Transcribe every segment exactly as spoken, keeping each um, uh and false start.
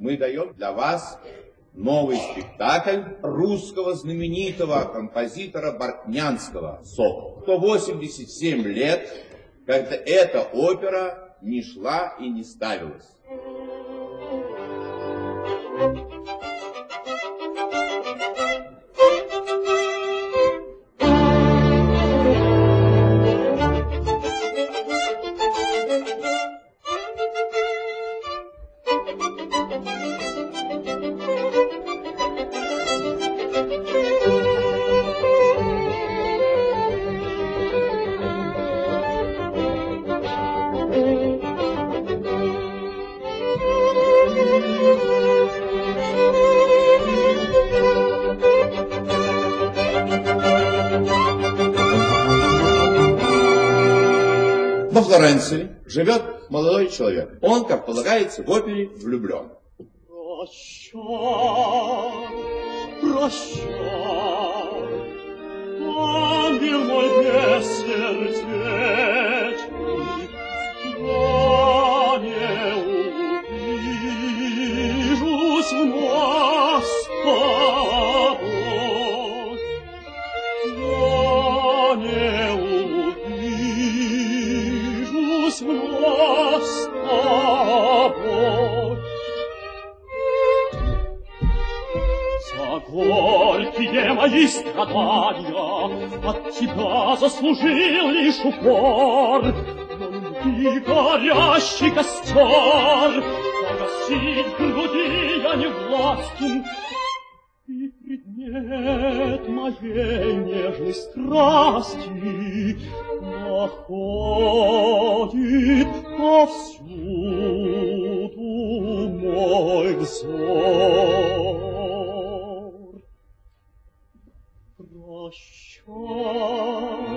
мы даем для вас новый спектакль русского знаменитого композитора Бортнянского «Сокол». сто восемьдесят семь лет, когда эта опера не шла и не ставилась. Во Флоренции живет молодой человек. Он, как полагается, в опере влюблен. Прощай, прощай, ангел мой бессердечный, я не увижусь вновь с тобой, я не увижусь вновь с тобой. За горькие мои страдания от тебя заслужил лишь упор, но любви горящий костер погасить в груди я не властен, и предмет моей нежной страсти находит повсюду мой взор. Прощай,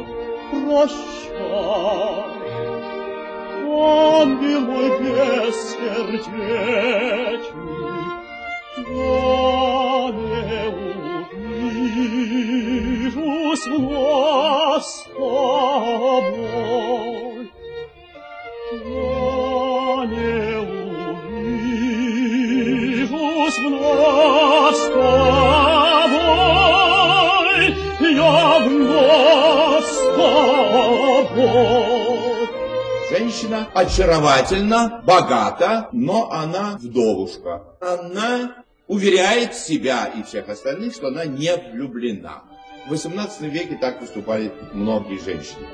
прощай, ангел мой бессердечный, я не увижусь вновь с тобой, я не увижусь вновь с тобой, я вновь с тобой. Женщина очаровательна, богата, но она вдовушка. Она уверяет себя и всех остальных, что она не влюблена. В восемнадцатом веке так поступали многие женщины.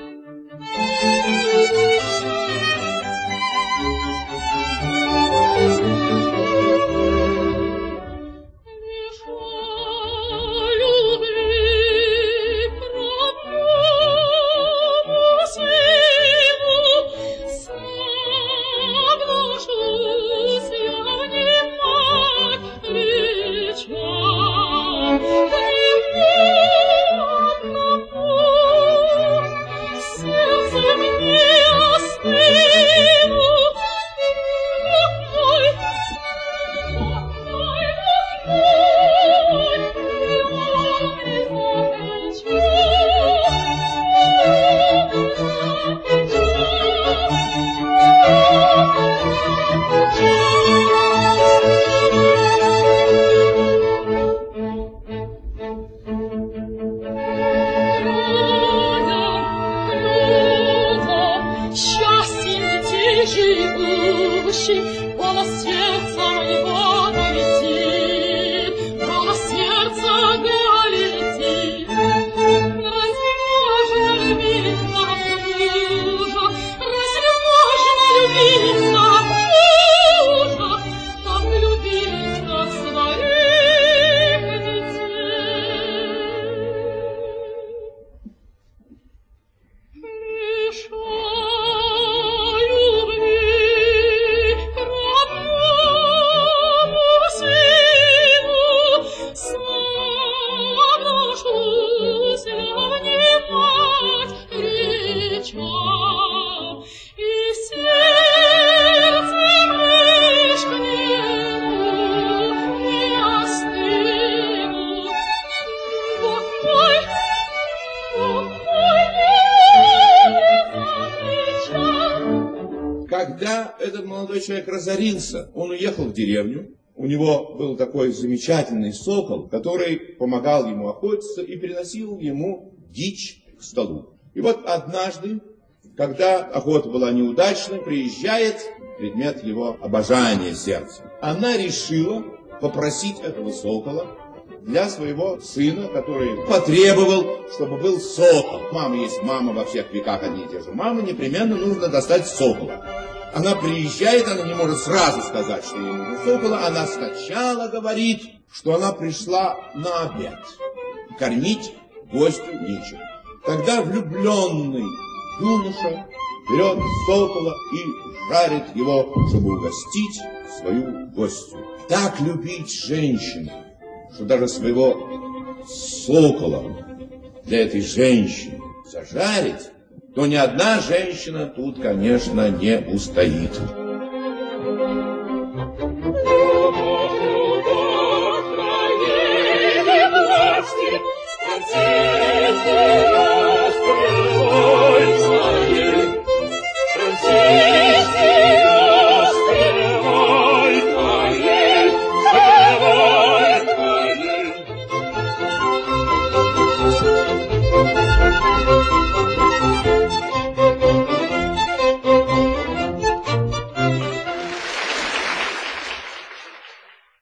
Когда этот молодой человек разорился, он уехал в деревню, у него был такой замечательный сокол, который помогал ему охотиться и приносил ему дичь к столу. И вот однажды, когда охота была неудачной, приезжает предмет его обожания сердца. Она решила попросить этого сокола для своего сына, который потребовал, чтобы был сокол. Мама есть мама, во всех веках одни и те же мамы, непременно нужно достать сокола. Она приезжает, она не может сразу сказать, что ей нужно сокола. Она сначала говорит, что она пришла на обед. Кормить гостю нечем. Тогда влюбленный юноша берет сокола и жарит его, чтобы угостить свою гостью. Так любить женщину, что даже своего сокола для этой женщины зажарить, то ни одна женщина тут, конечно, не устоит.